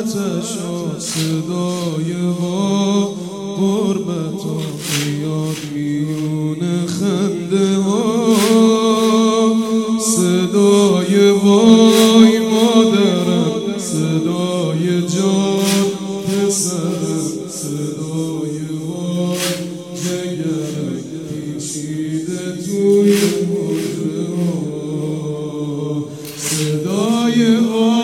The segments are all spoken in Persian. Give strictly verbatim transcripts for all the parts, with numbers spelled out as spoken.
آتش و صدای ها غربت و میاد میون خنده ها صدای وای مادرم صدای جان پسرم صدای وای جگرم پیچیده توی حجره ها صدای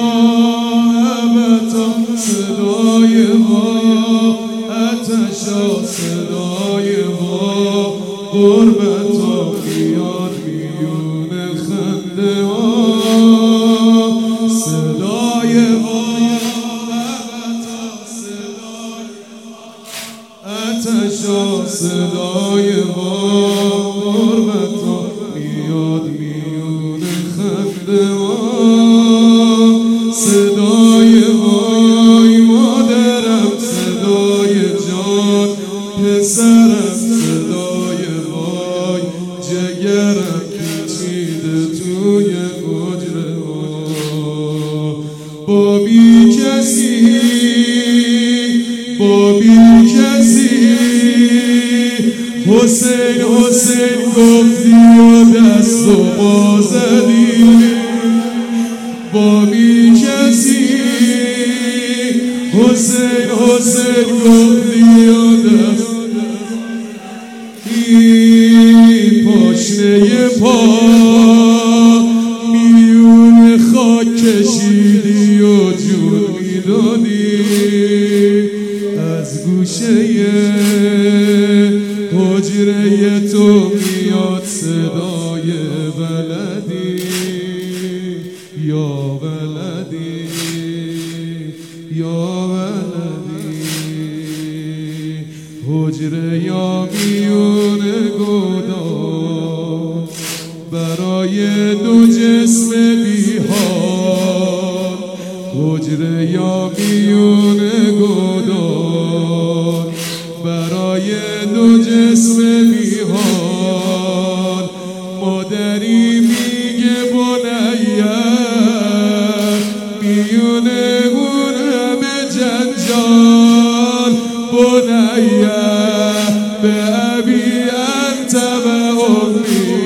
صدای ها آتشا صدای ها غربت ها میاد میون خنده ها صدای ها آتشا صدای ها غربت ها میاد میون خنده ها صدای وای مادرم صدای جان پسرم صدای وای جگرم پیچیده توی حجره ها با بی کسی با بی کسی حسین حسین گفتی و دست و پا زدی با بی کسی حسین حسین گفتی و دست ای پاشنه پا میلیون خاک کشیدی و جون میدادی از گوشه حجره تو میاد صدای ولدی یا ولدی یا ولدی حجره یا میون گودال برای دو جسم بیحال حجره یا میون گودال برای دو جسم بیحال مادری میگه بنیه میون اون همه جنجال بنیه به ابی انت و امی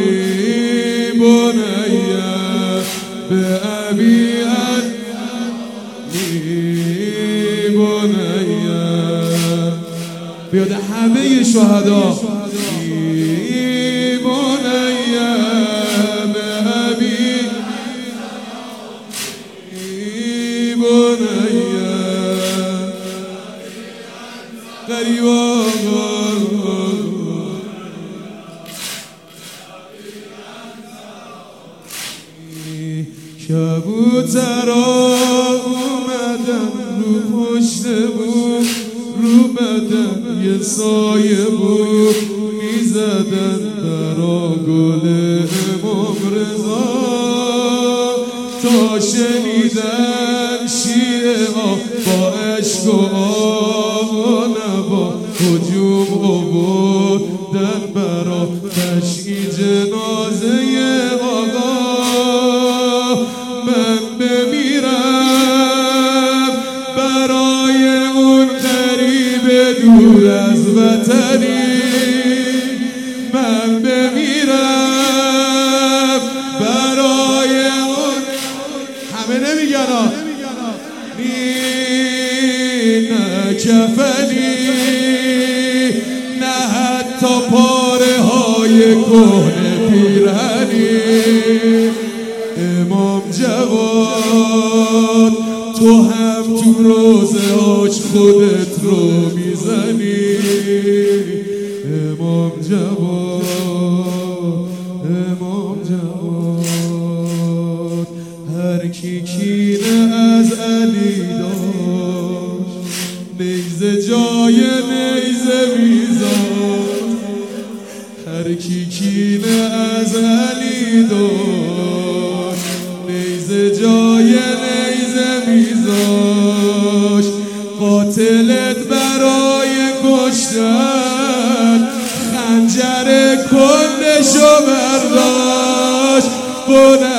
بنیه به ابی انت بنیه بیاد همه شهدا کبوترها اومدن رو پشت بود رو بدن یه سایه بود میزدن برا گل امام رضا تا شنیدن شیعه ها با عشق و آه و نوا هجوم آوردن برا تشییع جنازه آقا من بمیرم برای اون غریب دور از وطنی من بمیرم برای اون همه نمیگن ها نه کفنی نه حتی پاره های کهنه پیرهنی امام جواد تو هم تو روزه هاش خودت رو میزنی امام جواد امام جواد هر کی کینه از علی داشت نیزه جای نیزه میزاد هر کی کینه از علی داشت نیزه جای نیزه میزاش قاتلت برای کشتن خنجر کندشو برداشت